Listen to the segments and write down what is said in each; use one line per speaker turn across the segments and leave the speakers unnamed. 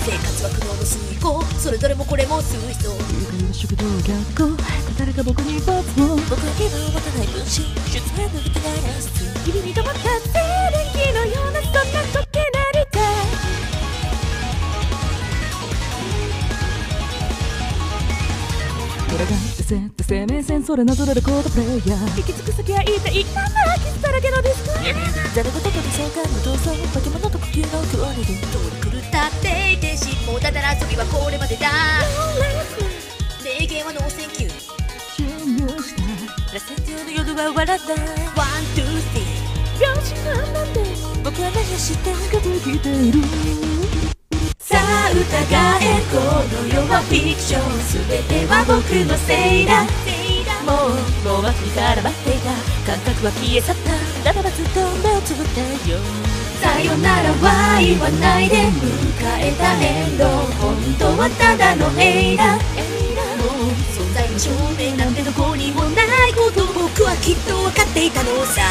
生活は苦悩の遂行、それぞれもこれも水槽。
誘拐は食堂学校、誰か僕に罰を。
僕は気分を持たない分子、出演のできない演出。
君に止まった静電気のようなそんな時なりたい。俺が生命線それなぞれるコードプレイヤー。行き着く先は一体何だ傷だらけのディスク。
ざるごとと理想感の闘争、化け物と呼吸のクオリティ。通り狂ったっていてしもうただら遊びはこれまでだ。名言はノーセンキュー。
侵入した
螺旋状の夜は笑った。ワン、ツー、スリー。
両親なんて
僕は何を知って
近づいている。
さあ疑え、この世はフィクション。全ては僕のせいだ。もう枠に絡まっていた感覚は消え去った。だからずっと目をつぶったよ。さよならは言わないで迎えたエンド。本当はただのエイだ。もう存在の証明なんてどこにもないこと僕はきっと分かっていたのさ。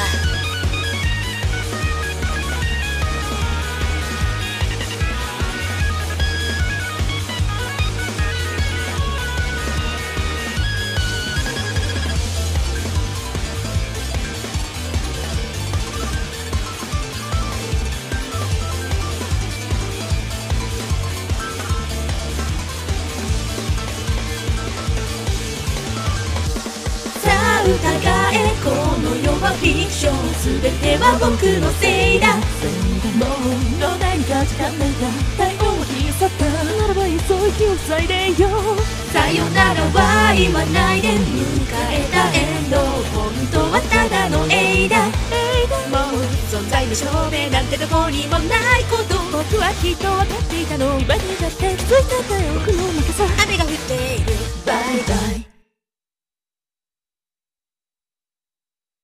疑え、この世はフィクション。全ては僕のせいだ。もうどないにか時間ないが太陽は消え去った。
ならば急い息を塞いでよ。
さよならは言わないで迎えたエンド。本当はただのエイだ。もう存在の証明なんてどこにもないこと僕はきっと分かっていたの。今にだって気づいたんだよ。
僕の